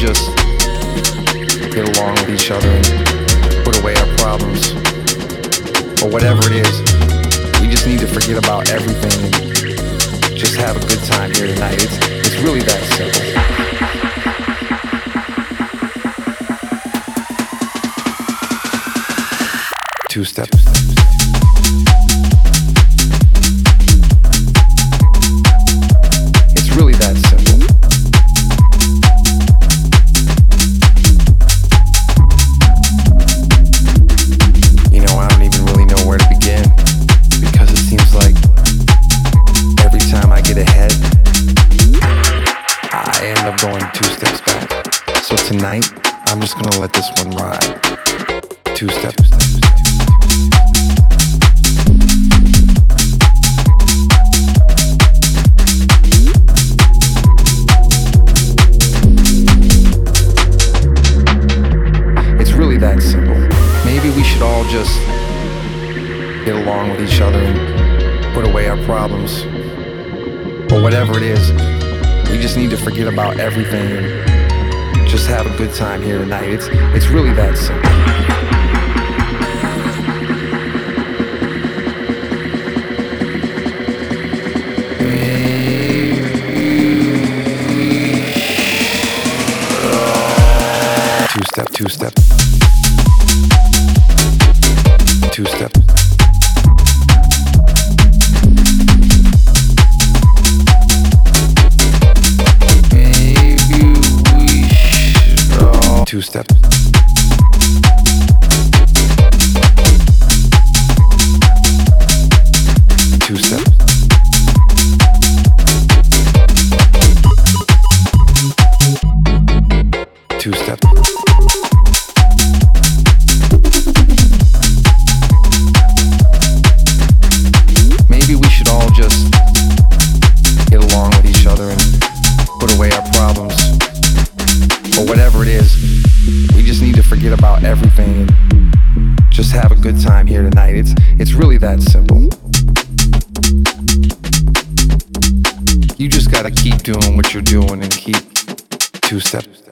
just get along with each other and put away our problems, or whatever it is. We just need to forget about everything and just have a good time here tonight. It's really that simple. Two steps. It's really that simple. You know, I don't even really know where to begin, because it seems like every time I get ahead, I end up going 2 steps back. So tonight, I'm just gonna let this one ride. 2 steps. That simple. Maybe we should all just get along with each other and put away our problems, or whatever it is. We just need to forget about everything and just have a good time here tonight. It's really that simple. Two step. 2 steps. Maybe we should all 2 steps. 2 steps. 2 steps. Maybe we should all just get along with each other and put away our problems, or whatever it is. We just need to forget about everything and just have a good time here tonight. It's really that simple. You just gotta keep doing what you're doing and keep 2 steps.